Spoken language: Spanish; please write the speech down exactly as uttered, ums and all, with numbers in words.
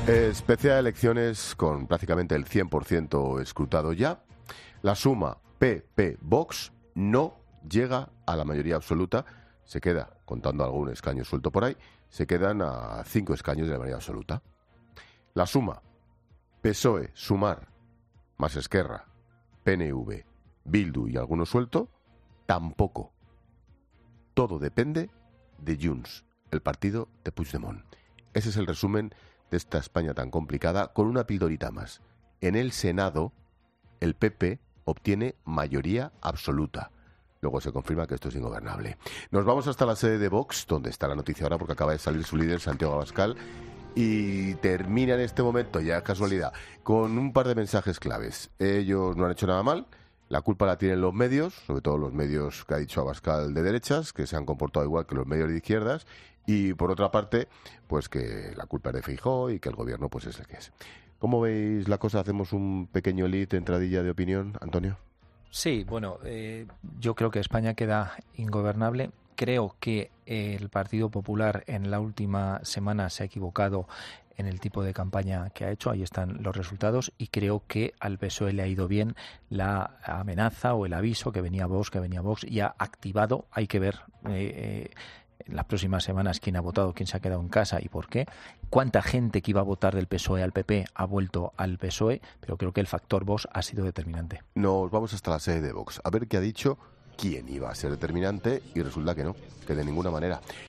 Especie de elecciones con prácticamente el cien por ciento escrutado ya. La suma P P-Vox no llega a la mayoría absoluta. Se queda, contando algún escaño suelto por ahí, se quedan a cinco escaños de la mayoría absoluta. La suma P S O E, Sumar, más Esquerra, P N V, Bildu y alguno suelto, tampoco. Todo depende de Junts, el partido de Puigdemont. Ese es el resumen de esta España tan complicada, con una pildorita más. En el Senado, el P P obtiene mayoría absoluta. Luego se confirma que esto es ingobernable. Nos vamos hasta la sede de Vox, donde está la noticia ahora, porque acaba de salir su líder, Santiago Abascal, y termina en este momento, ya casualidad, con un par de mensajes claves. Ellos no han hecho nada mal. La culpa la tienen los medios, sobre todo los medios que ha dicho Abascal de derechas, que se han comportado igual que los medios de izquierdas, y por otra parte, pues que la culpa es de Feijóo y que el gobierno pues es el que es. ¿Cómo veis la cosa? ¿Hacemos un pequeño elite, entradilla de opinión, Antonio? Sí, bueno, eh, yo creo que España queda ingobernable. Creo que eh, el Partido Popular en la última semana se ha equivocado en el tipo de campaña que ha hecho. Ahí están los resultados y creo que al P S O E le ha ido bien la amenaza o el aviso que venía Vox, que venía Vox y ha activado. Hay que ver eh, eh, en las próximas semanas quién ha votado, quién se ha quedado en casa y por qué. Cuánta gente que iba a votar del P S O E al P P ha vuelto al P S O E, pero creo que el factor Vox ha sido determinante. Nos vamos hasta la sede de Vox a ver qué ha dicho quién iba a ser determinante y resulta que no, que de ninguna manera.